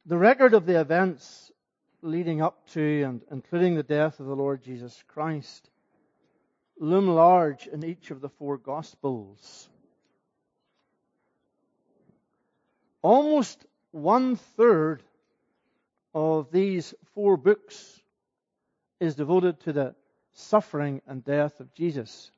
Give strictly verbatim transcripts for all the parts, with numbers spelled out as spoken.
The record of the events leading up to and including the death of the Lord Jesus Christ loom large in each of the four Gospels. Almost one third of these four books is devoted to the suffering and death of Jesus.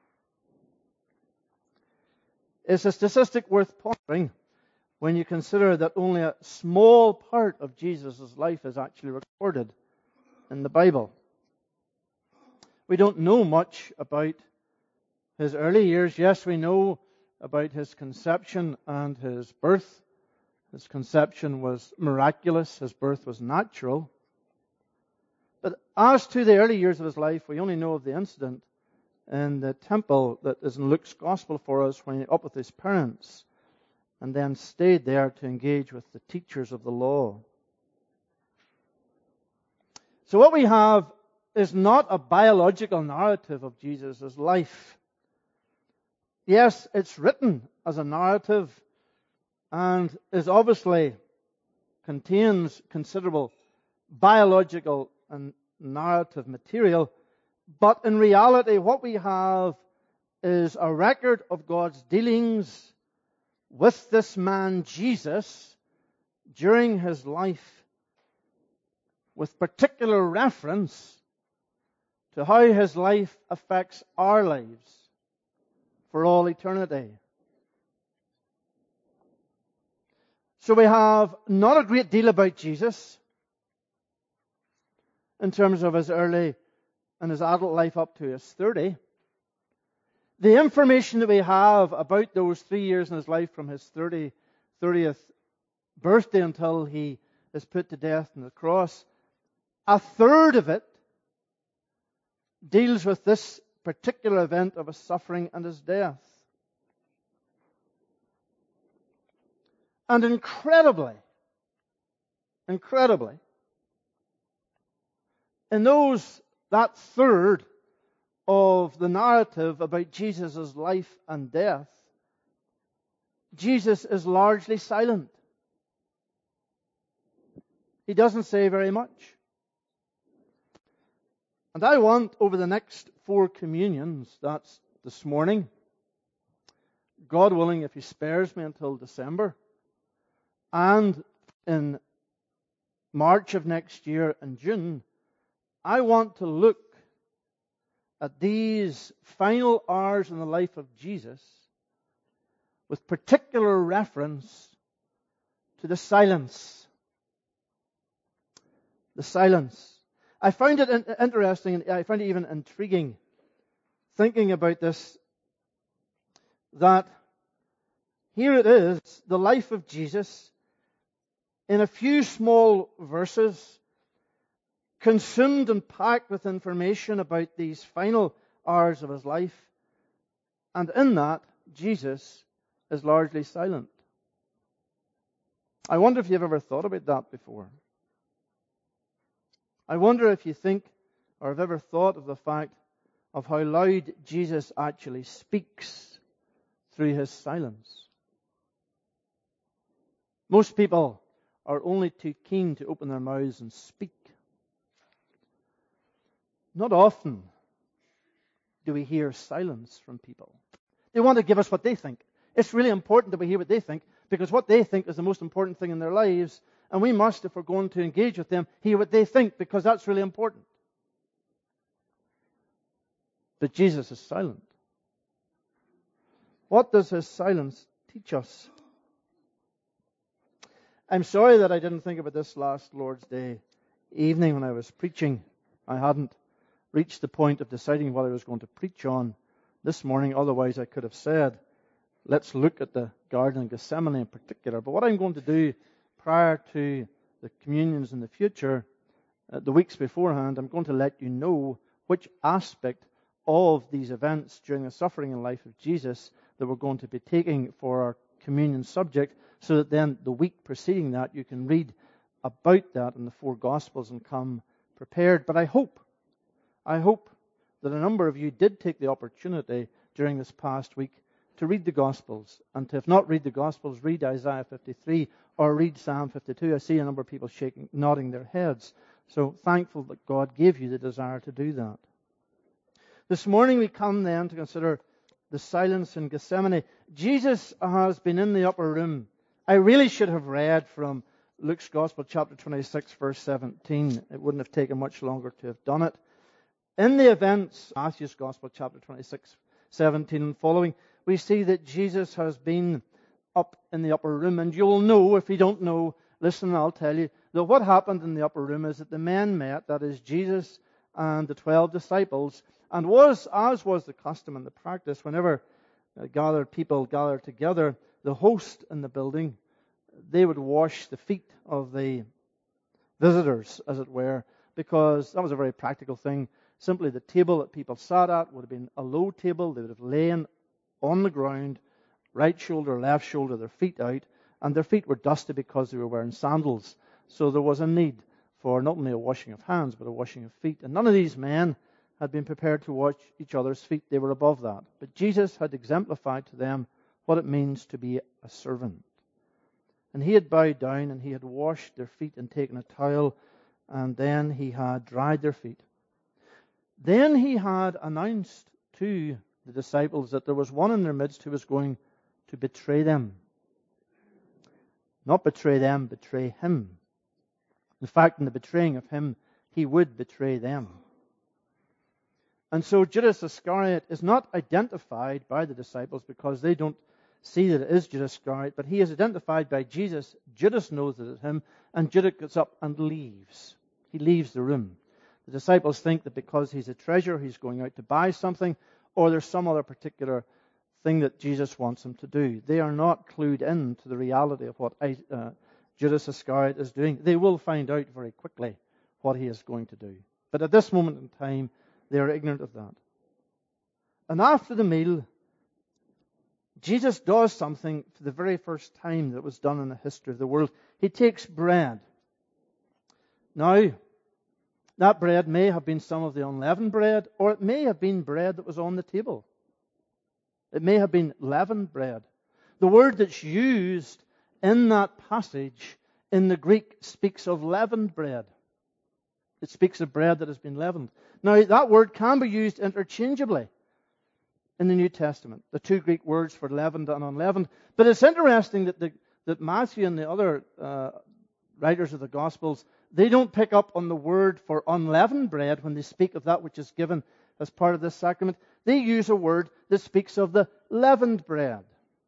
It's a statistic worth pondering when you consider that only a small part of Jesus' life is actually recorded in the Bible. We don't know much about his early years. Yes, we know about his conception and his birth. His conception was miraculous. His birth was natural. But as to the early years of his life, we only know of the incident in the temple that is in Luke's Gospel for us when he up with his parents and then stayed there to engage with the teachers of the law. So what we have is not a biological narrative of Jesus' life. Yes, it's written as a narrative and is obviously contains considerable biological and narrative material, but in reality what we have is a record of God's dealings with this man Jesus during his life, with particular reference to how his life affects our lives for all eternity. So we have not a great deal about Jesus in terms of his early and his adult life up to his thirty. The information that we have about those three years in his life from his thirty, thirtieth birthday until he is put to death on the cross, a third of it deals with this particular event of his suffering and his death. And incredibly, incredibly, in those, that third of the narrative about Jesus' life and death, Jesus is largely silent. He doesn't say very much. And I want, over the next four communions, that's this morning, God willing, if He spares me until December, and in March of next year and June, I want to look at these final hours in the life of Jesus with particular reference to the silence. The silence. I find it in- interesting, and I find it even intriguing, thinking about this, that here it is, the life of Jesus, in a few small verses, consumed and packed with information about these final hours of his life. And in that, Jesus is largely silent. I wonder if you've ever thought about that before. I wonder if you think or have ever thought of the fact of how loud Jesus actually speaks through his silence. Most people are only too keen to open their mouths and speak. Not often do we hear silence from people. They want to give us what they think. It's really important that we hear what they think, because what they think is the most important thing in their lives, and we must, if we're going to engage with them, hear what they think, because that's really important. But Jesus is silent. What does his silence teach us? I'm sorry that I didn't think about this last Lord's Day evening when I was preaching. I hadn't reached the point of deciding what I was going to preach on this morning. Otherwise, I could have said, let's look at the Garden of Gethsemane in particular. But what I'm going to do prior to the communions in the future, uh, the weeks beforehand, I'm going to let you know which aspect of these events during the suffering and life of Jesus that we're going to be taking for our communion subject, so that then the week preceding that you can read about that in the four Gospels and come prepared. But I hope, I hope that a number of you did take the opportunity during this past week to read the Gospels, and to, if not read the Gospels, read Isaiah fifty-three or read Psalm fifty-two. I see a number of people shaking, nodding their heads. So thankful that God gave you the desire to do that. This morning we come then to consider the silence in Gethsemane. Jesus has been in the upper room. I really should have read from Luke's Gospel, chapter twenty-six, verse seventeen. It wouldn't have taken much longer to have done it. In the events, Matthew's Gospel, chapter twenty-six, seventeen and following, we see that Jesus has been up in the upper room. And you'll know, if you don't know, listen, I'll tell you, that what happened in the upper room is that the men met, that is Jesus and the twelve disciples, and was, as was the custom and the practice, whenever uh, gathered people gathered together, the host in the building, they would wash the feet of the visitors, as it were, because that was a very practical thing. Simply the table that people sat at would have been a low table. They would have lain on the ground, right shoulder, left shoulder, their feet out, and their feet were dusty because they were wearing sandals. So there was a need for not only a washing of hands, but a washing of feet. And none of these men had been prepared to wash each other's feet. They were above that. But Jesus had exemplified to them what it means to be a servant. And he had bowed down and he had washed their feet and taken a towel, and then he had dried their feet. Then he had announced to the disciples that there was one in their midst who was going to betray them. Not betray them, betray him. In fact, in the betraying of him, he would betray them. And so Judas Iscariot is not identified by the disciples because they don't see that it is Judas Iscariot, but he is identified by Jesus. Judas knows that it's him, and Judas gets up and leaves. He leaves the room. The disciples think that because he's a treasurer, he's going out to buy something, or there's some other particular thing that Jesus wants him to do. They are not clued in to the reality of what uh, Judas Iscariot is doing. They will find out very quickly what he is going to do. But at this moment in time, they are ignorant of that. And after the meal, Jesus does something for the very first time that was done in the history of the world. He takes bread. Now, that bread may have been some of the unleavened bread, or it may have been bread that was on the table. It may have been leavened bread. The word that's used in that passage in the Greek speaks of leavened bread. It speaks of bread that has been leavened. Now, that word can be used interchangeably in the New Testament, the two Greek words for leavened and unleavened. But it's interesting that the, that Matthew and the other uh, writers of the Gospels, they don't pick up on the word for unleavened bread when they speak of that which is given as part of this sacrament. They use a word that speaks of the leavened bread.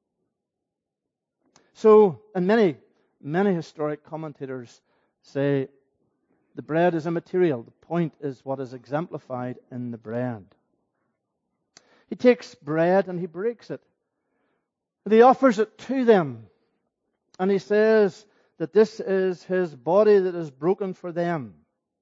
So, and many, many historic commentators say the bread is immaterial. The point is what is exemplified in the bread. He takes bread and he breaks it. And he offers it to them. And he says that this is his body that is broken for them.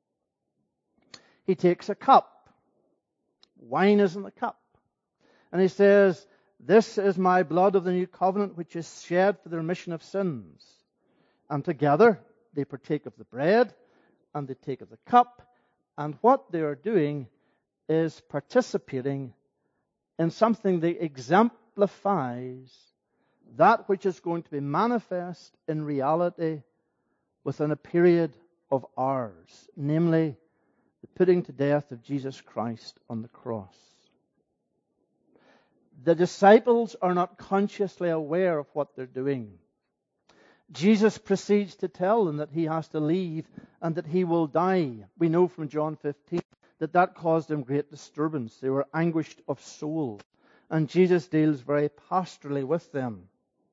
He takes a cup. Wine is in the cup. And he says, this is my blood of the new covenant, which is shed for the remission of sins. And together they partake of the bread and they take of the cup. And what they are doing is participating in something that exemplifies that which is going to be manifest in reality within a period of hours, namely the putting to death of Jesus Christ on the cross. The disciples are not consciously aware of what they're doing. Jesus proceeds to tell them that he has to leave and that he will die. We know from John fifteen that that caused them great disturbance. They were anguished of soul. And Jesus deals very pastorally with them.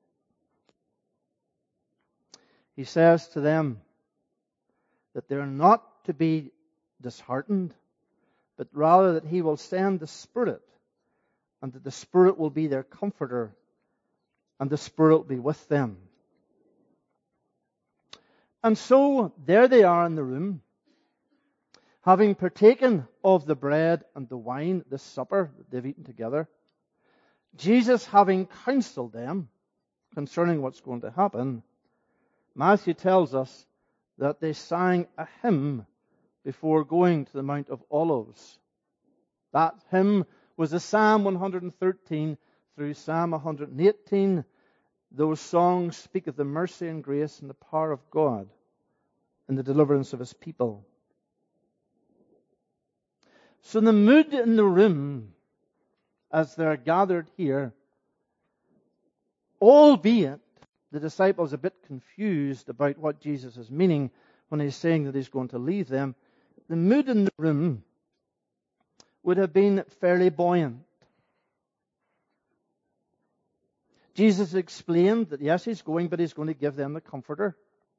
He says to them that they're not to be disheartened, but rather that he will send the Spirit, and that the Spirit will be their comforter, and the Spirit will be with them. And so, there they are in the room, having partaken of the bread and the wine, this supper that they've eaten together. Jesus having counseled them concerning what's going to happen, Matthew tells us that they sang a hymn before going to the Mount of Olives. That hymn was the Psalm one thirteen, through Psalm one hundred eighteen, those songs speak of the mercy and grace and the power of God in the deliverance of his people. So the mood in the room as they're gathered here, albeit the disciples are a bit confused about what Jesus is meaning when he's saying that he's going to leave them, the mood in the room would have been fairly buoyant. Jesus explained that yes, he's going, but he's going to give them the Comforter.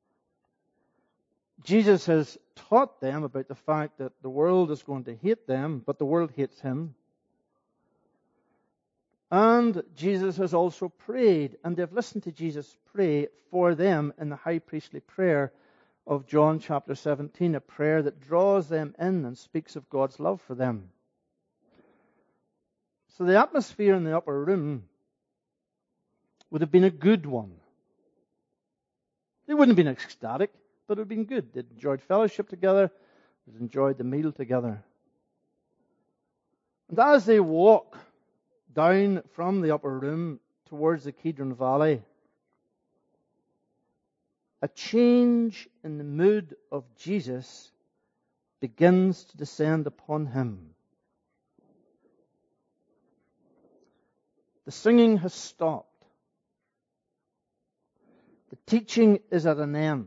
Jesus has taught them about the fact that the world is going to hate them, but the world hates him. And Jesus has also prayed, and they've listened to Jesus pray for them in the high priestly prayer of John chapter seventeen, a prayer that draws them in and speaks of God's love for them. So the atmosphere in the upper room would have been a good one. It wouldn't have been ecstatic, but it would have been good. They'd enjoyed fellowship together. They'd enjoyed the meal together. And as they walk down from the upper room towards the Kidron Valley, a change in the mood of Jesus begins to descend upon him. The singing has stopped. The teaching is at an end.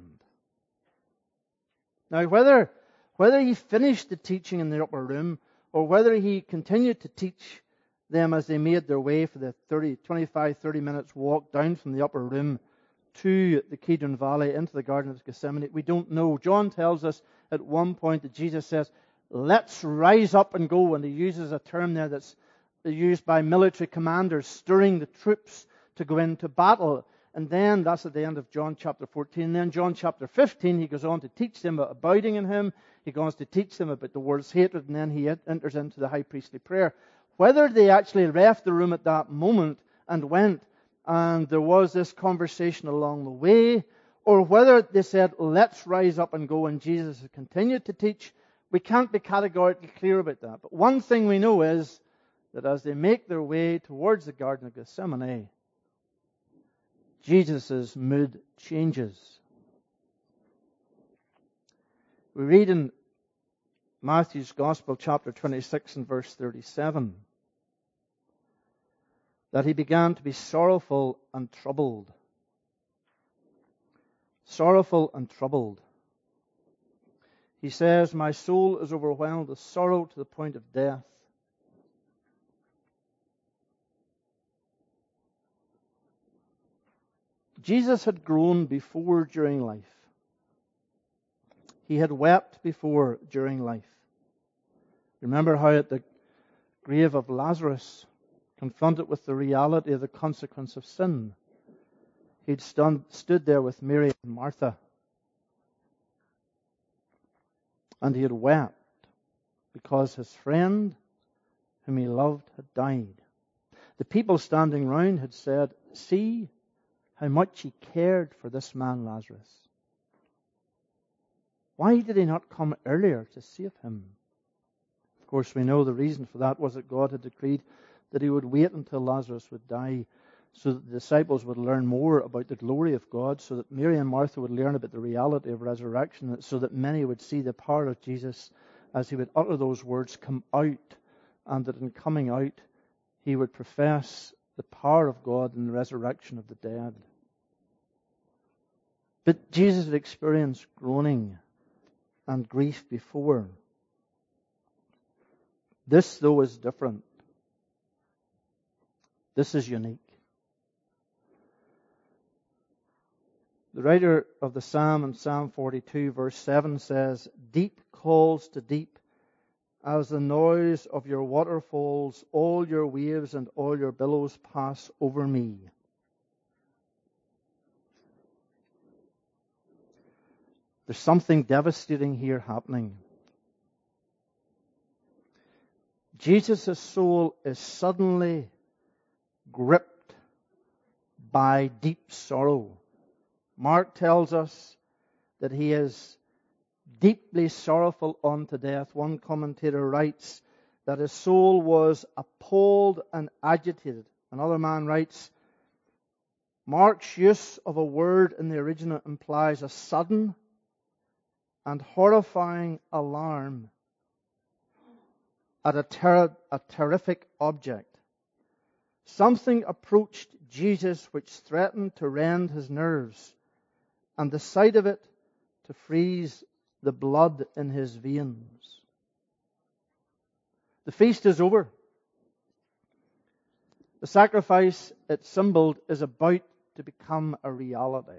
Now, whether, whether he finished the teaching in the upper room or whether he continued to teach them as they made their way for the thirty, twenty-five, thirty minutes walk down from the upper room to the Kidron Valley into the Garden of Gethsemane, we don't know. John tells us at one point that Jesus says, let's rise up and go. And he uses a term there that's used by military commanders, stirring the troops to go into battle. And then that's at the end of John chapter fourteen. Then John chapter fifteen, he goes on to teach them about abiding in him. He goes to teach them about the world's hatred. And then he enters into the high priestly prayer. Whether they actually left the room at that moment and went, and there was this conversation along the way, or whether they said, let's rise up and go, and Jesus continued to teach, we can't be categorically clear about that. But one thing we know is that as they make their way towards the Garden of Gethsemane, Jesus' mood changes. We read in Matthew's Gospel, chapter twenty-six and verse thirty-seven, that he began to be sorrowful and troubled. Sorrowful and troubled. He says, my soul is overwhelmed with sorrow to the point of death. Jesus had groaned before during life. He had wept before during life. Remember how at the grave of Lazarus, confronted with the reality of the consequence of sin, he'd stand, stood there with Mary and Martha. And he had wept because his friend, whom he loved, had died. The people standing round had said, see how much he cared for this man Lazarus. Why did he not come earlier to save him? Of course, we know the reason for that was that God had decreed that he would wait until Lazarus would die so that the disciples would learn more about the glory of God, so that Mary and Martha would learn about the reality of resurrection, so that many would see the power of Jesus as he would utter those words, come out, and that in coming out he would profess the power of God in the resurrection of the dead. But Jesus had experienced groaning and grief before. This, though, is different. This is unique. The writer of the Psalm in Psalm forty-two, verse seven says, deep calls to deep, as the noise of your waterfalls, all your waves and all your billows pass over me. There's something devastating here happening. Jesus' soul is suddenly gripped by deep sorrow. Mark tells us that he is deeply sorrowful unto death. One commentator writes that his soul was appalled and agitated. Another man writes, Mark's use of a word in the original implies a sudden and horrifying alarm at a, ter- a terrific object. Something approached Jesus which threatened to rend his nerves, and the sight of it to freeze the blood in his veins. The feast is over. The sacrifice it symboled is about to become a reality.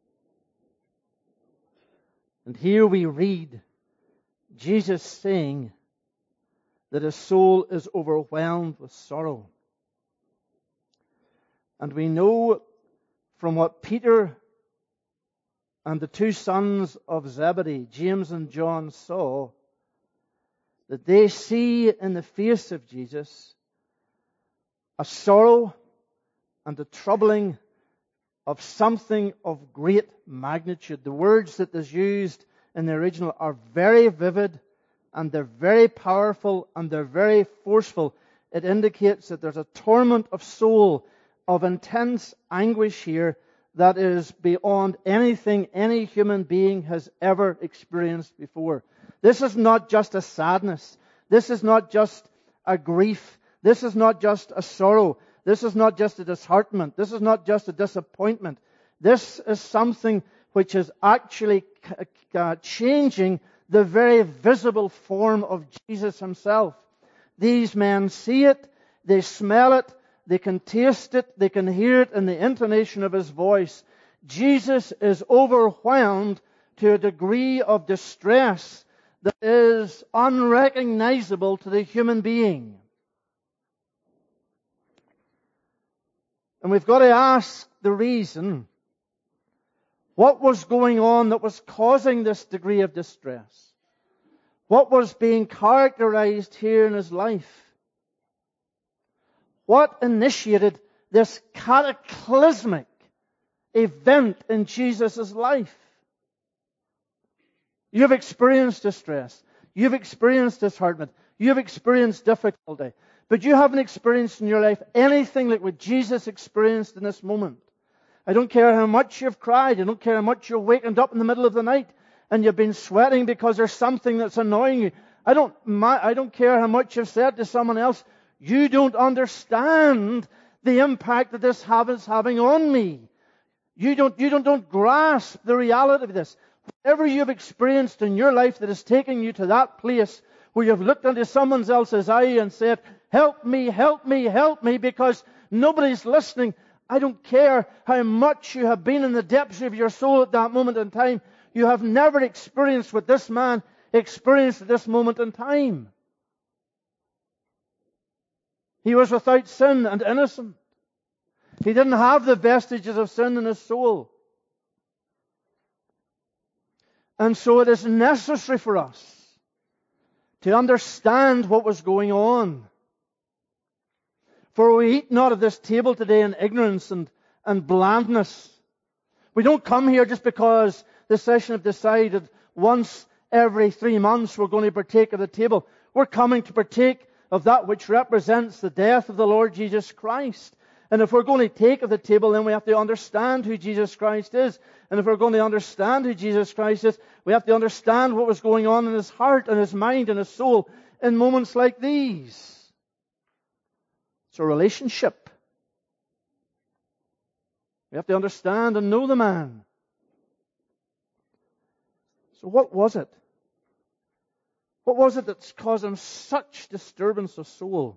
And here we read Jesus saying that his soul is overwhelmed with sorrow. And we know from what Peter and the two sons of Zebedee, James and John, saw, that they see in the face of Jesus a sorrow and a troubling of something of great magnitude. The words that is used in the original are very vivid, and they're very powerful, and they're very forceful. It indicates that there's a torment of soul, of intense anguish here that is beyond anything any human being has ever experienced before. This is not just a sadness. This is not just a grief. This is not just a sorrow. This is not just a disheartenment. This is not just a disappointment. This is something which is actually uh, changing the very visible form of Jesus himself. These men see it, they smell it, they can taste it, they can hear it in the intonation of his voice. Jesus is overwhelmed to a degree of distress that is unrecognizable to the human being. And we've got to ask the reason. What was going on that was causing this degree of distress? What was being characterized here in his life? What initiated this cataclysmic event in Jesus' life? You've experienced distress. You've experienced disheartenment. You've experienced difficulty. But you haven't experienced in your life anything like what Jesus experienced in this moment. I don't care how much you've cried. I don't care how much you've wakened up in the middle of the night and you've been sweating because there's something that's annoying you. I don't, I don't care how much you've said to someone else. You don't understand the impact that this is having on me. You don't, you don't, don't grasp the reality of this. Whatever you've experienced in your life that is taking you to that place where you've looked into someone else's eye and said, help me, help me, help me, because nobody's listening. I don't care how much you have been in the depths of your soul at that moment in time. You have never experienced what this man experienced at this moment in time. He was without sin and innocent. He didn't have the vestiges of sin in his soul. And so it is necessary for us to understand what was going on. For we eat not of this table today in ignorance and, and blandness. We don't come here just because the session have decided once every three months we're going to partake of the table. We're coming to partake of that which represents the death of the Lord Jesus Christ. And if we're going to take of the table, then we have to understand who Jesus Christ is. And if we're going to understand who Jesus Christ is, we have to understand what was going on in his heart and his mind and his soul in moments like these. It's a relationship. We have to understand and know the man. So what was it? What was it that's caused him such disturbance of soul?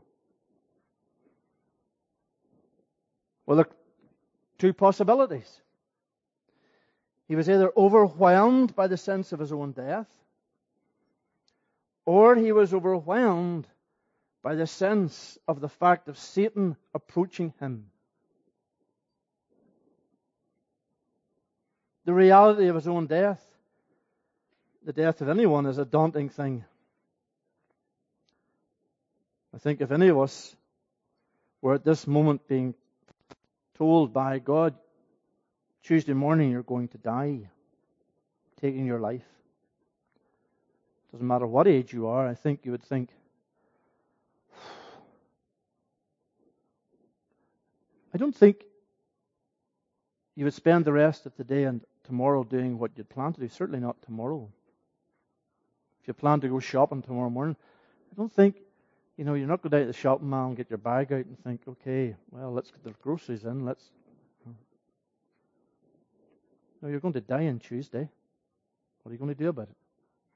Well, there are two possibilities. He was either overwhelmed by the sense of his own death, or he was overwhelmed by the sense of the fact of Satan approaching him. The reality of his own death, the death of anyone, is a daunting thing. I think if any of us were at this moment being told by God, Tuesday morning you're going to die, taking your life. Doesn't matter what age you are, I think you would think, I don't think you would spend the rest of the day and tomorrow doing what you'd plan to do. Certainly not tomorrow. If you plan to go shopping tomorrow morning, I don't think, you know, you're not going down to the shopping mall and get your bag out and think, okay, well, let's get the groceries in. Let's. No, you're going to die on Tuesday. What are you going to do about it?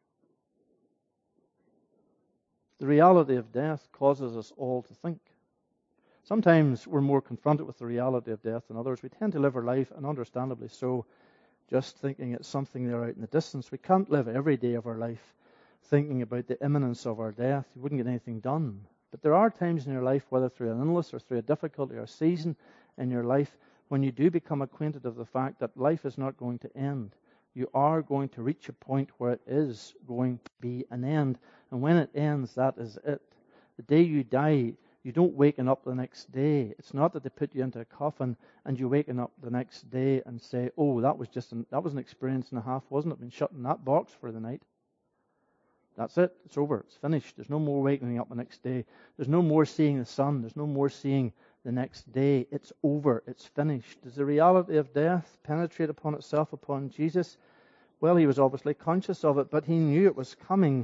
The reality of death causes us all to think. Sometimes we're more confronted with the reality of death than others. We tend to live our life, and understandably so, just thinking it's something there out in the distance. We can't live every day of our life thinking about the imminence of our death. You wouldn't get anything done. But there are times in your life, whether through an illness or through a difficulty or a season in your life, when you do become acquainted of the fact that life is not going to end. You are going to reach a point where it is going to be an end. And when it ends, that is it. The day you die, you don't waken up the next day. It's not that they put you into a coffin and you waken up the next day and say, oh, that was just an, that was an experience and a half, wasn't it? Been shut in that box for the night. That's it. It's over. It's finished. There's no more waking up the next day. There's no more seeing the sun. There's no more seeing the next day. It's over. It's finished. Does the reality of death penetrate upon itself upon Jesus? Well, he was obviously conscious of it, but he knew it was coming.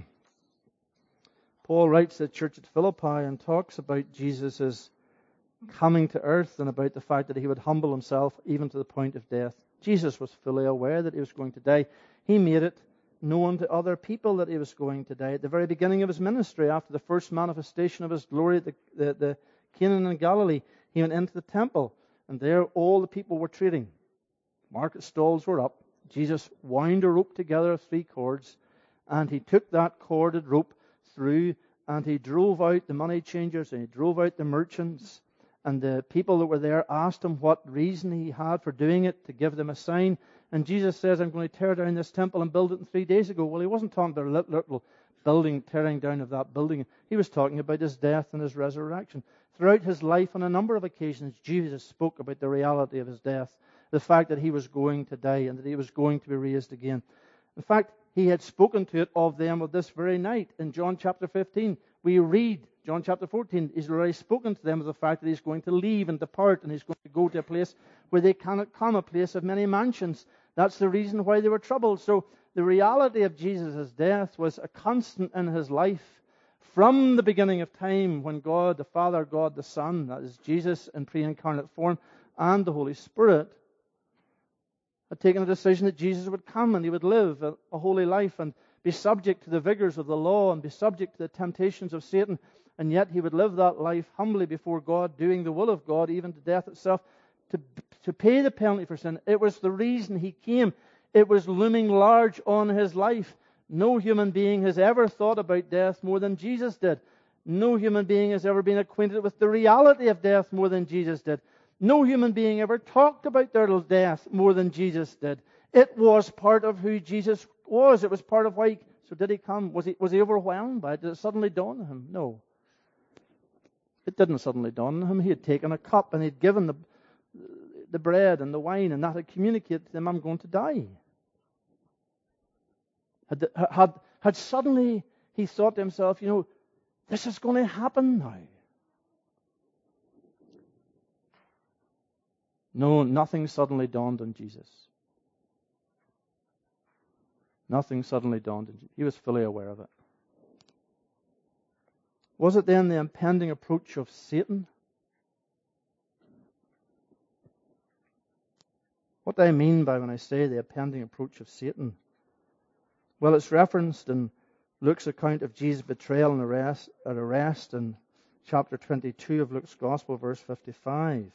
Paul writes to the church at Philippi and talks about Jesus' coming to earth and about the fact that he would humble himself even to the point of death. Jesus was fully aware that he was going to die. He made it known to other people that he was going to die. At the very beginning of his ministry, after the first manifestation of his glory at the, the, the Canaan and Galilee, he went into the temple, and there all the people were trading. Market stalls were up. Jesus wound a rope together of three cords, and he took that corded rope through, and he drove out the money changers, and he drove out the merchants, and the people that were there asked him what reason he had for doing it, to give them a sign. And Jesus says, I'm going to tear down this temple and build it in three days ago. Well, he wasn't talking about a little, little building, tearing down of that building. He was talking about his death and his resurrection. Throughout his life, on a number of occasions, Jesus spoke about the reality of his death, the fact that he was going to die and that he was going to be raised again. In fact, he had spoken to it of them of this very night. In John chapter fifteen, we read, John chapter fourteen, he's already spoken to them of the fact that he's going to leave and depart, and he's going to go to a place where they cannot come, a place of many mansions. That's the reason why they were troubled. So the reality of Jesus' death was a constant in his life from the beginning of time, when God the Father, God the Son, that is Jesus in pre-incarnate form, and the Holy Spirit had taken a decision that Jesus would come and he would live a, a holy life and be subject to the vigors of the law and be subject to the temptations of Satan. And yet he would live that life humbly before God, doing the will of God, even to death itself, to, to pay the penalty for sin. It was the reason he came. It was looming large on his life. No human being has ever thought about death more than Jesus did. No human being has ever been acquainted with the reality of death more than Jesus did. No human being ever talked about their death more than Jesus did. It was part of who Jesus was. It was part of why he, so did he come? Was he, was he overwhelmed by it? Did it suddenly dawn on him? No. It didn't suddenly dawn on him. He had taken a cup and he'd given the, the bread and the wine, and that had communicated to them, I'm going to die. Had, had, had suddenly he thought to himself, you know, this is going to happen now. No, nothing suddenly dawned on Jesus. Nothing suddenly dawned on Jesus. He was fully aware of it. Was it then the impending approach of Satan? What do I mean by when I say the impending approach of Satan? Well, it's referenced in Luke's account of Jesus' betrayal and arrest, arrest in chapter twenty-two of Luke's Gospel, verse fifty-five.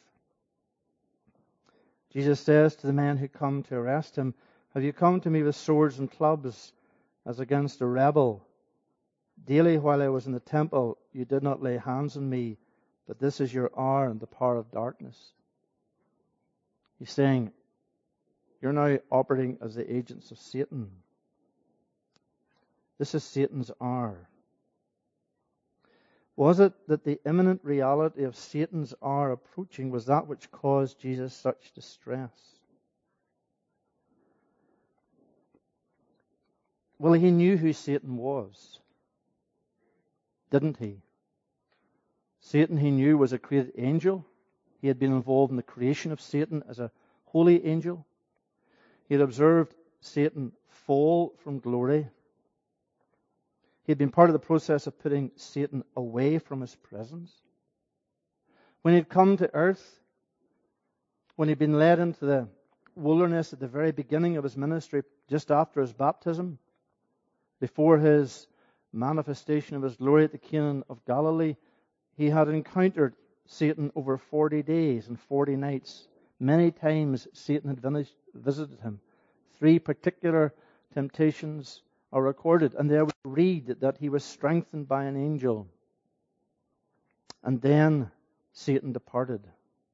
Jesus says to the men who come to arrest him, have you come to me with swords and clubs as against a rebel? Daily while I was in the temple, you did not lay hands on me, but this is your hour and the power of darkness. He's saying, you're now operating as the agents of Satan. This is Satan's hour. Was it that the imminent reality of Satan's hour approaching was that which caused Jesus such distress? Well, he knew who Satan was, didn't he? Satan, he knew, was a created angel. He had been involved in the creation of Satan as a holy angel. He had observed Satan fall from glory. He had been part of the process of putting Satan away from his presence. When he had come to earth, when he had been led into the wilderness at the very beginning of his ministry, just after his baptism, before his manifestation of his glory at the Cana of Galilee, he had encountered Satan over forty days and forty nights. Many times Satan had visited him. Three particular temptations are recorded, and there we read that he was strengthened by an angel. And then Satan departed.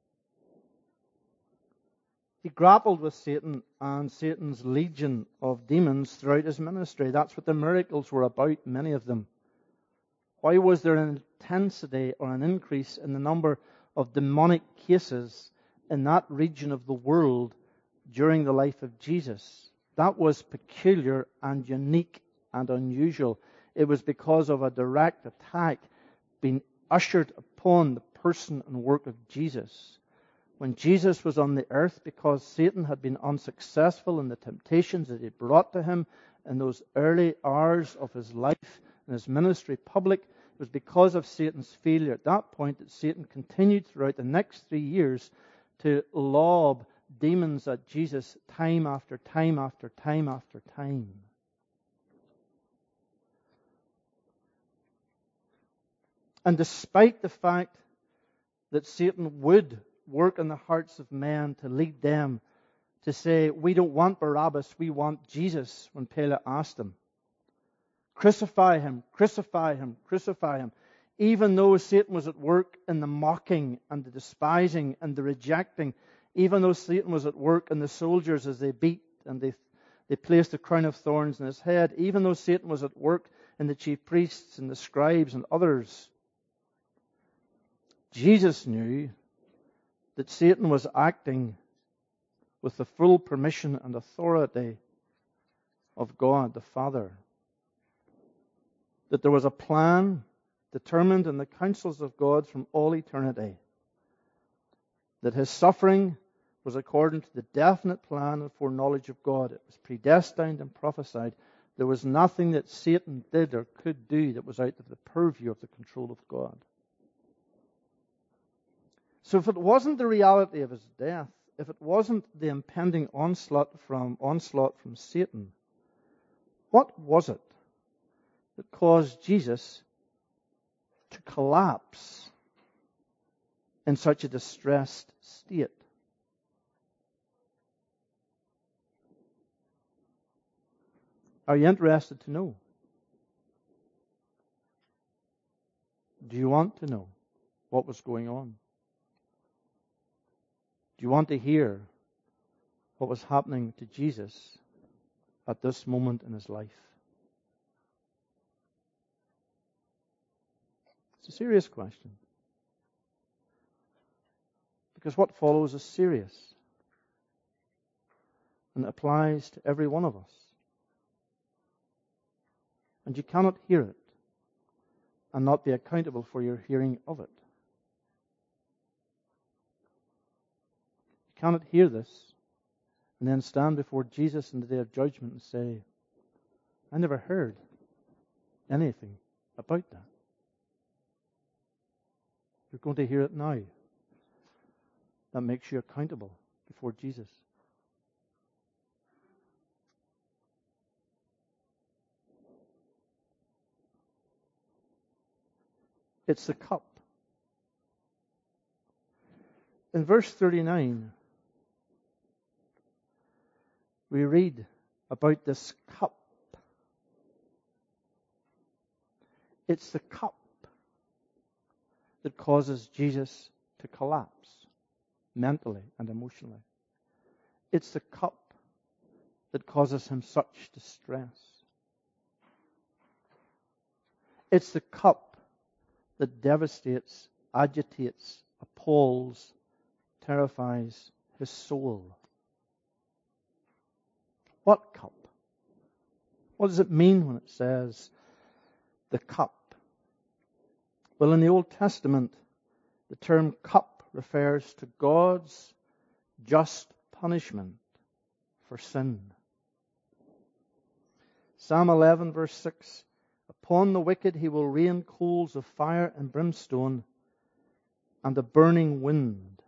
He grappled with Satan and Satan's legion of demons throughout his ministry. That's what the miracles were about, many of them. Why was there an intensity or an increase in the number of demonic cases in that region of the world during the life of Jesus? That was peculiar and unique and unusual. It was because of a direct attack being ushered upon the person and work of Jesus. When Jesus was on the earth, because Satan had been unsuccessful in the temptations that he brought to him in those early hours of his life and his ministry public, it was because of Satan's failure at that point that Satan continued throughout the next three years to lob demons at Jesus time after time after time after time. And despite the fact that Satan would work in the hearts of men to lead them to say, we don't want Barabbas, we want Jesus, when Pilate asked him, crucify him, crucify him, crucify him. Even though Satan was at work in the mocking and the despising and the rejecting, even though Satan was at work in the soldiers as they beat and they, they placed a crown of thorns in his head, even though Satan was at work in the chief priests and the scribes and others, Jesus knew that Satan was acting with the full permission and authority of God the Father. That there was a plan determined in the counsels of God from all eternity. That his suffering was according to the definite plan and foreknowledge of God. It was predestined and prophesied. There was nothing that Satan did or could do that was out of the purview of the control of God. So if it wasn't the reality of his death, if it wasn't the impending onslaught from onslaught from Satan, what was it that caused Jesus to collapse in such a distressed state? Are you interested to know? Do you want to know what was going on? Do you want to hear what was happening to Jesus at this moment in his life? It's a serious question. Because what follows is serious. And it applies to every one of us. And you cannot hear it and not be accountable for your hearing of it. You cannot hear this and then stand before Jesus in the day of judgment and say, I never heard anything about that. You're going to hear it now. That makes you accountable before Jesus. It's the cup. In verse thirty-nine, we read about this cup. It's the cup that causes Jesus to collapse mentally and emotionally. It's the cup that causes him such distress. It's the cup that devastates, agitates, appalls, terrifies his soul. What cup? What does it mean when it says the cup? Well, in the Old Testament, the term cup refers to God's just punishment for sin. Psalm eleven, verse six, upon the wicked he will rain coals of fire and brimstone and a burning wind.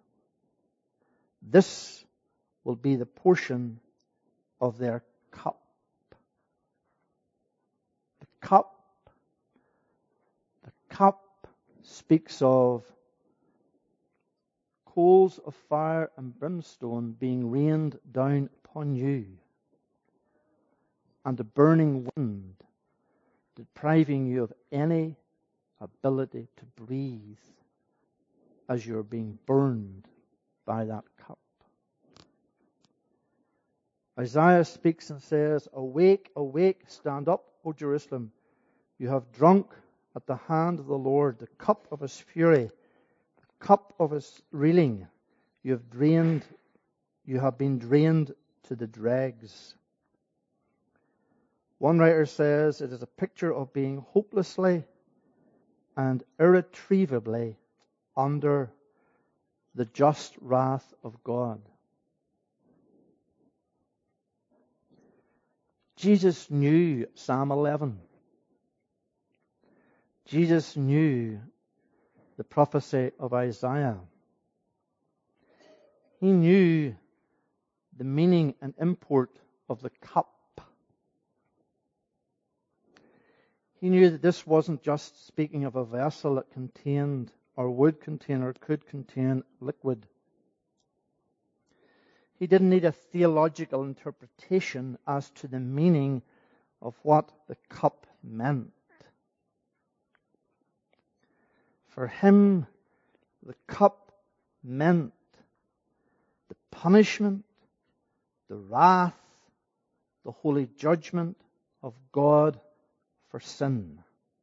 This will be the portion of their cup. The cup, the cup speaks of coals of fire and brimstone being rained down upon you, and a burning wind depriving you of any ability to breathe as you're being burned by that cup. Isaiah speaks and says, awake, awake, stand up, O Jerusalem. You have drunk at the hand of the Lord the cup of his fury, the cup of his reeling. You have drained, you have been drained to the dregs. One writer says it is a picture of being hopelessly and irretrievably under the just wrath of God. Jesus knew Psalm eleven. Jesus knew the prophecy of Isaiah. He knew the meaning and import of the cup. He knew that this wasn't just speaking of a vessel that contained or would contain or could contain liquid. He didn't need a theological interpretation as to the meaning of what the cup meant. For him, the cup meant the punishment, the wrath, the holy judgment of God for sin.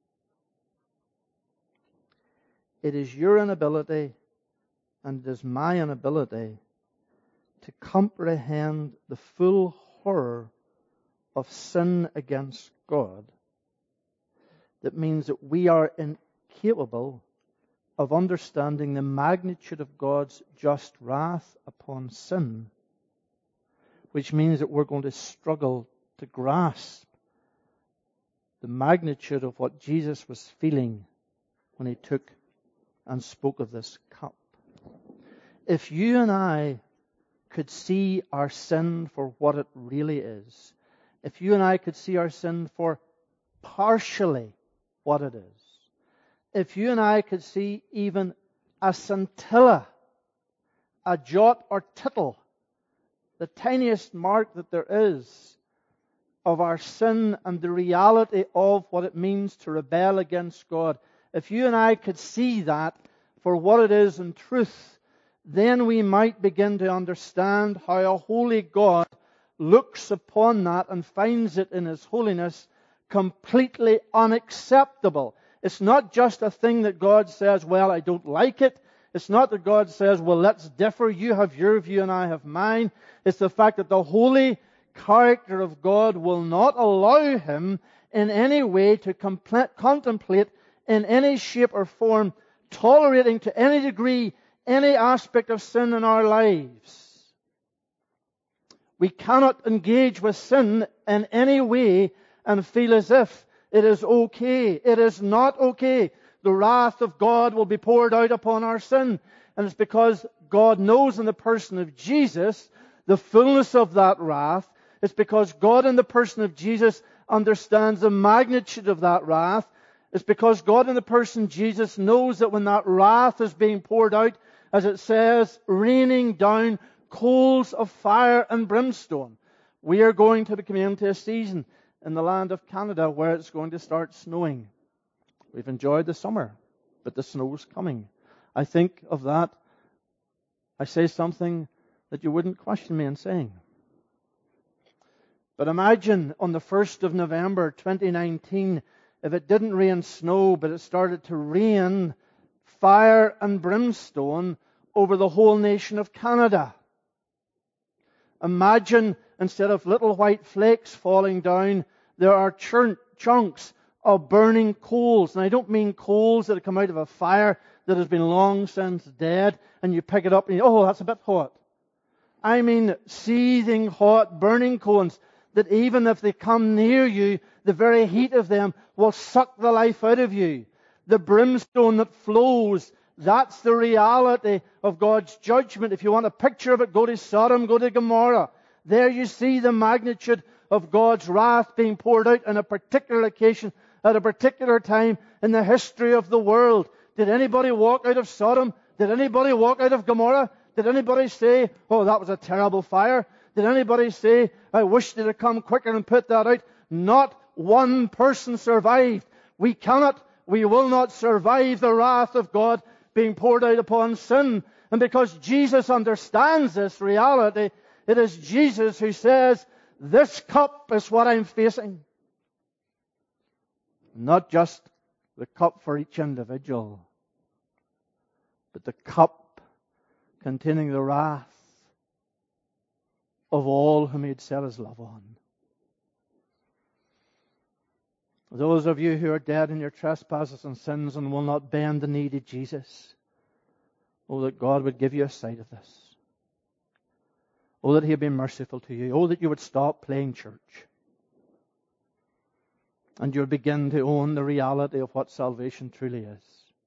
It is your inability and it is my inability to comprehend the full horror of sin against God that means that we are incapable of understanding the magnitude of God's just wrath upon sin, which means that we're going to struggle to grasp the magnitude of what Jesus was feeling when he took and spoke of this cup. If you and I could see our sin for what it really is, if you and I could see our sin for partially what it is, if you and I could see even a scintilla, a jot or tittle, the tiniest mark that there is of our sin and the reality of what it means to rebel against God, if you and I could see that for what it is in truth, then we might begin to understand how a holy God looks upon that and finds it in his holiness completely unacceptable. It's not just a thing that God says, well, I don't like it. It's not that God says, well, let's differ. You have your view and I have mine. It's the fact that the holy character of God will not allow him in any way to compl- contemplate in any shape or form, tolerating to any degree any aspect of sin in our lives. We cannot engage with sin in any way and feel as if it is okay. It is not okay. The wrath of God will be poured out upon our sin. And it's because God knows in the person of Jesus the fullness of that wrath. It's because God in the person of Jesus understands the magnitude of that wrath. It's because God in the person of Jesus knows that when that wrath is being poured out, as it says, raining down coals of fire and brimstone, we are going to be coming into a season in the land of Canada where it's going to start snowing. We've enjoyed the summer, but the snow's coming. I think of that. I say something that you wouldn't question me in saying. But imagine on the first of November twenty nineteen, if it didn't rain snow, but it started to rain fire and brimstone over the whole nation of Canada. Imagine, instead of little white flakes falling down, there are chunk, chunks of burning coals. And I don't mean coals that come out of a fire that has been long since dead, and you pick it up and you, oh, that's a bit hot. I mean seething hot, burning coals that even if they come near you, the very heat of them will suck the life out of you. The brimstone that flows, that's the reality of God's judgment. If you want a picture of it, go to Sodom, go to Gomorrah. There you see the magnitude of God's wrath being poured out on a particular occasion at a particular time in the history of the world. Did anybody walk out of Sodom? Did anybody walk out of Gomorrah? Did anybody say, oh, that was a terrible fire? Did anybody say, I wish they'd have come quicker and put that out? Not one person survived. We cannot, we will not survive the wrath of God being poured out upon sin. And because Jesus understands this reality, it is Jesus who says, this cup is what I'm facing. Not just the cup for each individual, but the cup containing the wrath of all whom He had set His love on. Those of you who are dead in your trespasses and sins and will not bend the knee to Jesus, oh, that God would give you a sight of this. Oh, that He would be merciful to you. Oh, that you would stop playing church. And you would begin to own the reality of what salvation truly is.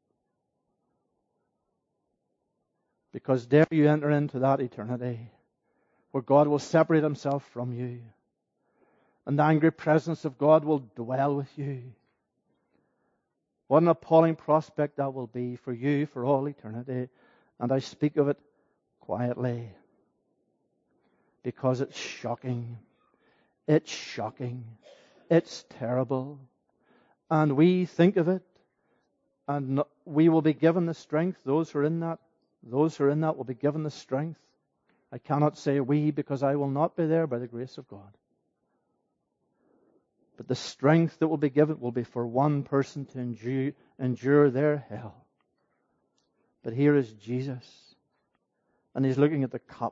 Because there you enter into that eternity where God will separate Himself from you. And the angry presence of God will dwell with you. What an appalling prospect that will be for you for all eternity. And I speak of it quietly. Because it's shocking. It's shocking. It's terrible. And we think of it. And we will be given the strength. Those who are in that. Those who are in that will be given the strength. I cannot say we because I will not be there by the grace of God. But the strength that will be given will be for one person to endure, endure their hell. But here is Jesus. And He's looking at the cup.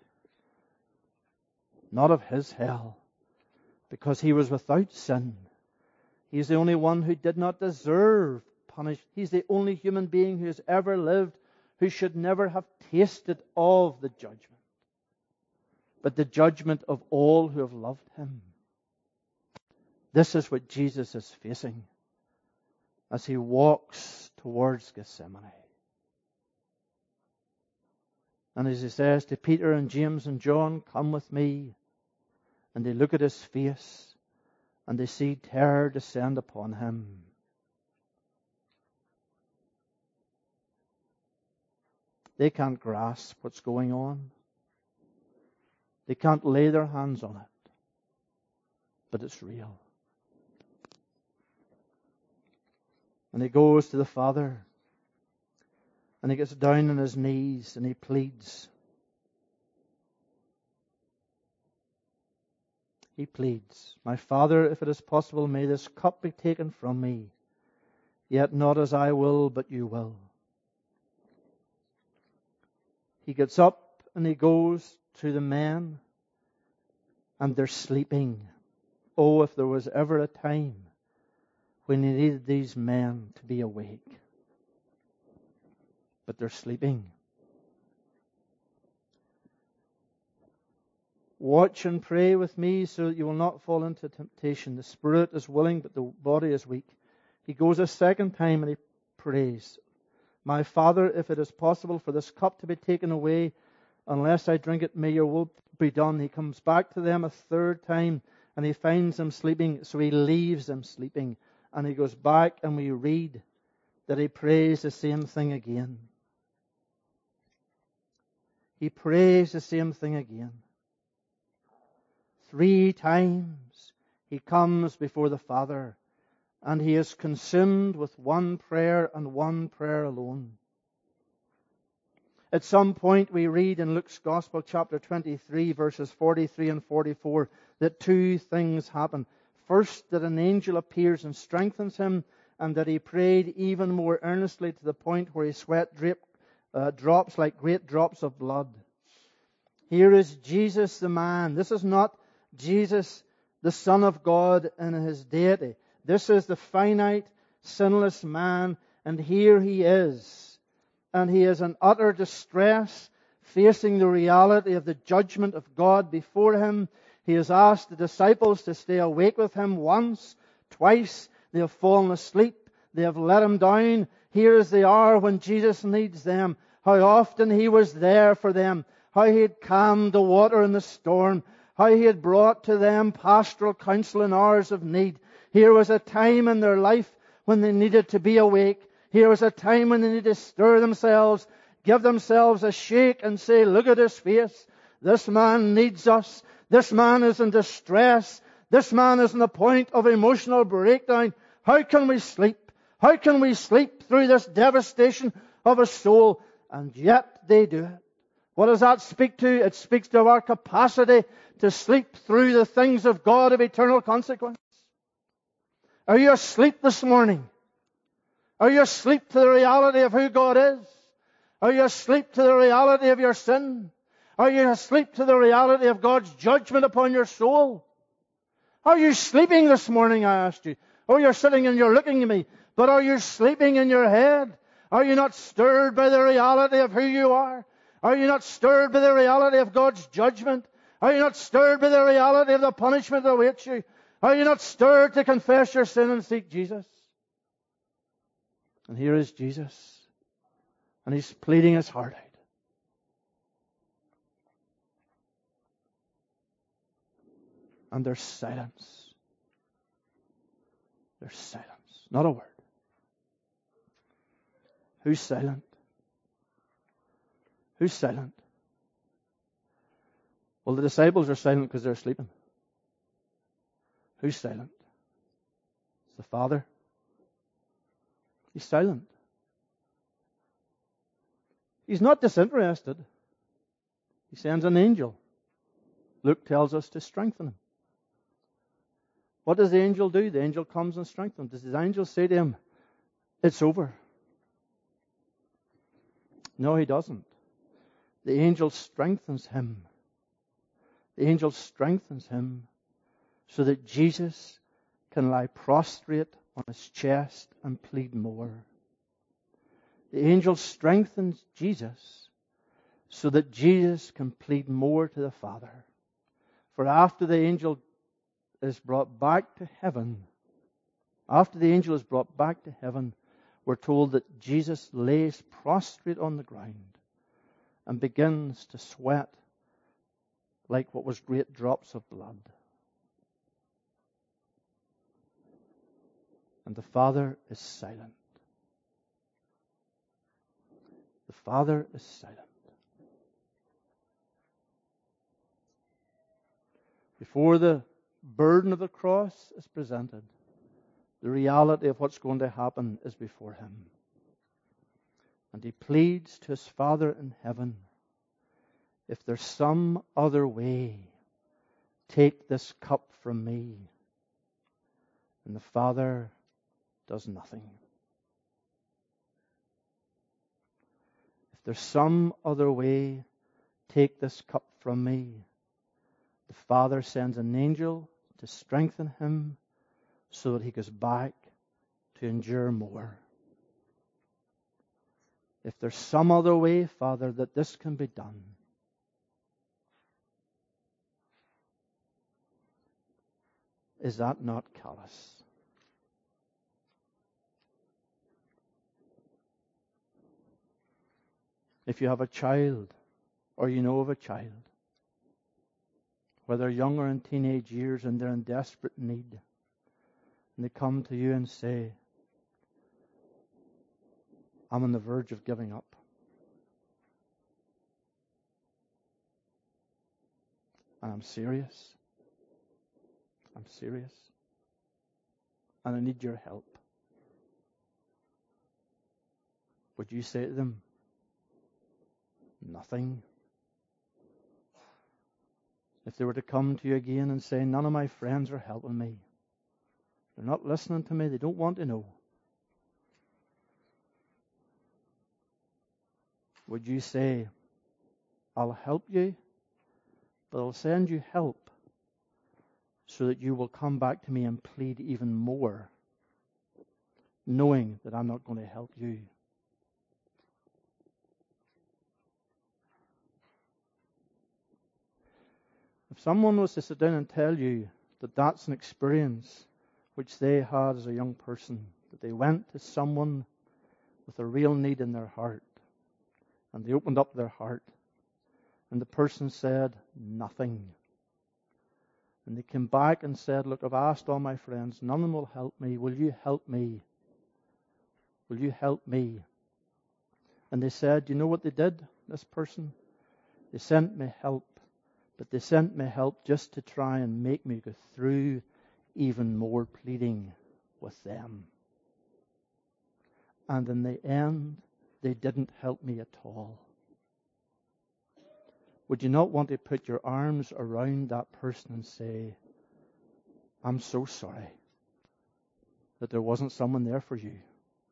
Not of His hell. Because He was without sin. He's the only one who did not deserve punishment. He's the only human being who has ever lived who should never have tasted of the judgment. But the judgment of all who have loved Him. This is what Jesus is facing as He walks towards Gethsemane. And as He says to Peter and James and John, come with me. And they look at His face and they see terror descend upon Him. They can't grasp what's going on. They can't lay their hands on it. But it's real. And He goes to the Father. And He gets down on His knees and He pleads. He pleads, my Father, if it is possible, may this cup be taken from me. Yet not as I will, but You will. He gets up and He goes to the men. And they're sleeping. Oh, if there was ever a time when He needed these men to be awake. But they're sleeping. Watch and pray with me so that you will not fall into temptation. The spirit is willing, but the body is weak. He goes a second time and he prays. My Father, if it is possible for this cup to be taken away, unless I drink it, may Your will be done. He comes back to them a third time and he finds them sleeping, so he leaves them sleeping. And he goes back and we read that he prays the same thing again. He prays the same thing again. Three times he comes before the Father and he is consumed with one prayer and one prayer alone. At some point we read in Luke's Gospel chapter twenty-three verses forty-three and forty-four that two things happen. First, that an angel appears and strengthens him, and that he prayed even more earnestly to the point where his sweat drip, uh, drops like great drops of blood. Here is Jesus the man. This is not Jesus the Son of God in His deity. This is the finite, sinless man, and here He is. and he is in utter distress, facing the reality of the judgment of God before him. He has asked the disciples to stay awake with him once, twice. They have fallen asleep. They have let him down. Here as they are when Jesus needs them. How often he was there for them. How he had calmed the water in the storm. How he had brought to them pastoral counsel in hours of need. Here was a time in their life when they needed to be awake. Here was a time when they needed to stir themselves, give themselves a shake and say, look at his face. This man needs us. This man is in distress. This man is on the point of emotional breakdown. How can we sleep? How can we sleep through this devastation of a soul? And yet they do it. What does that speak to? It speaks to our capacity to sleep through the things of God of eternal consequence. Are you asleep this morning? Are you asleep to the reality of who God is? Are you asleep to the reality of your sin? Are you asleep to the reality of God's judgment upon your soul? Are you sleeping this morning, I asked you? Oh, you're sitting and you're looking at me. But are you sleeping in your head? Are you not stirred by the reality of who you are? Are you not stirred by the reality of God's judgment? Are you not stirred by the reality of the punishment that awaits you? Are you not stirred to confess your sin and seek Jesus? And here is Jesus. And he's pleading his heart out. And there's silence. There's silence. Not a word. Who's silent? Who's silent? Well, the disciples are silent because they're sleeping. Who's silent? It's the Father. He's silent. He's not disinterested. He sends an angel. Luke tells us to strengthen him. What does the angel do? The angel comes and strengthens him. Does the angel say to him, it's over? No, he doesn't. The angel strengthens him. The angel strengthens him so that Jesus can lie prostrate on his chest and plead more. The angel strengthens Jesus so that Jesus can plead more to the Father. For after the angel is brought back to heaven, after the angel is brought back to heaven, we're told that Jesus lays prostrate on the ground and begins to sweat like what was great drops of blood. And the Father is silent. The Father is silent. Before the burden of the cross is presented, the reality of what's going to happen is before him. And he pleads to his Father in heaven, if there's some other way, take this cup from me. And the Father does nothing. If there's some other way, take this cup from me. The Father sends an angel to strengthen him so that he goes back to endure more. If there's some other way, Father, that this can be done, is that not callous? If you have a child, or you know of a child, whether young or in teenage years, and they're in desperate need, and they come to you and say, I'm on the verge of giving up. And I'm serious. I'm serious. And I need your help. Would you say to them, nothing? If they were to come to you again and say, none of my friends are helping me. They're not listening to me. They don't want to know. Would you say, I'll help you, but I'll send you help so that you will come back to me and plead even more, knowing that I'm not going to help you? If someone was to sit down and tell you that that's an experience which they had as a young person, that they went to someone with a real need in their heart, and they opened up their heart, and the person said nothing. And they came back and said, look, I've asked all my friends, none of them will help me. Will you help me? Will you help me? And they said, you know what they did, this person? They sent me help, but they sent me help just to try and make me go through even more pleading with them. And in the end, they didn't help me at all. Would you not want to put your arms around that person and say, I'm so sorry that there wasn't someone there for you.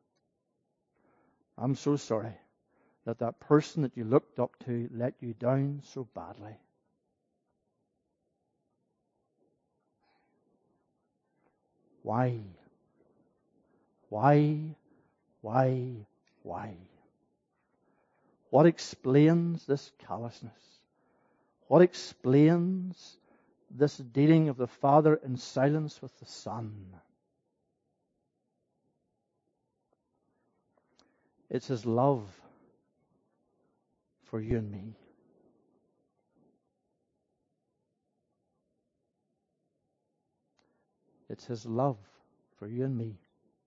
I'm so sorry that that person that you looked up to let you down so badly. Why? Why? Why? Why? What explains this callousness? What explains this dealing of the Father in silence with the Son? It's His love for you and me. It's His love for you and me.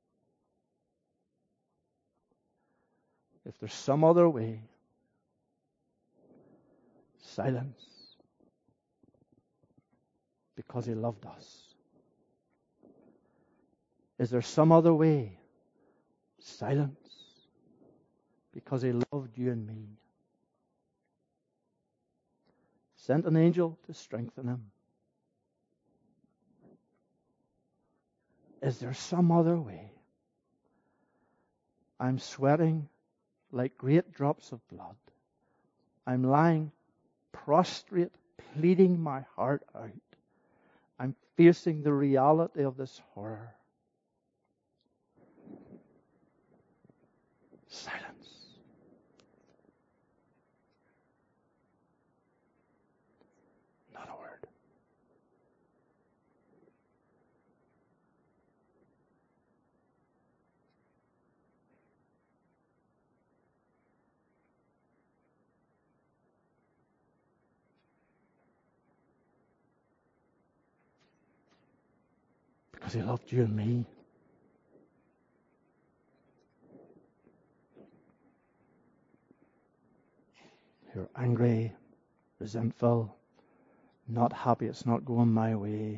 If there's some other way, silence. Because He loved us. Is there some other way? Silence. Because He loved you and me. Sent an angel to strengthen him. Is there some other way? I'm sweating like great drops of blood. I'm lying prostrate, pleading my heart out. I'm facing the reality of this horror. Silence. Not a word. Because He loved you and me. You're angry, resentful, not happy it's not going my way,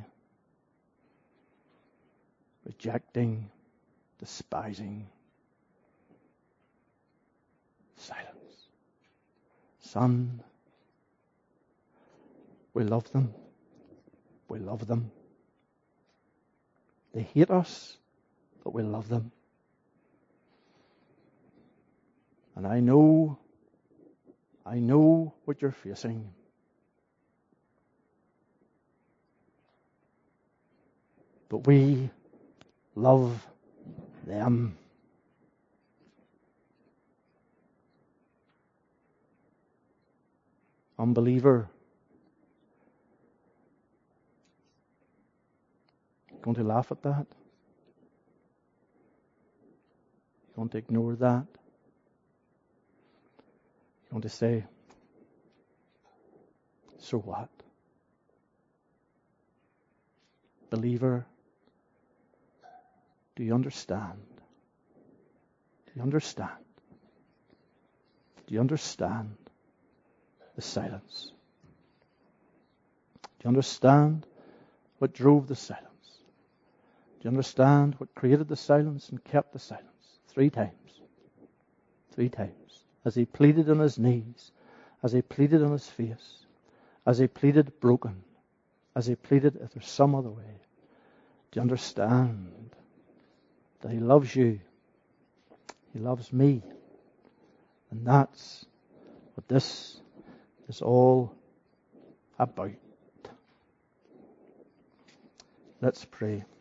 rejecting, despising. Silence. Son, we love them. We love them. They hate us, but we love them. And I know, I know what you're facing. But we love them. Unbeliever, going to laugh at that? Going to ignore that? Going to say, so what? Believer, do you understand? Do you understand? Do you understand the silence? Do you understand what drove the silence? Do you understand what created the silence and kept the silence? Three times. Three times. As He pleaded on His knees, as He pleaded on His face, as He pleaded broken, as He pleaded if there's some other way. Do you understand that He loves you? He loves me. And that's what this is all about. Let's pray.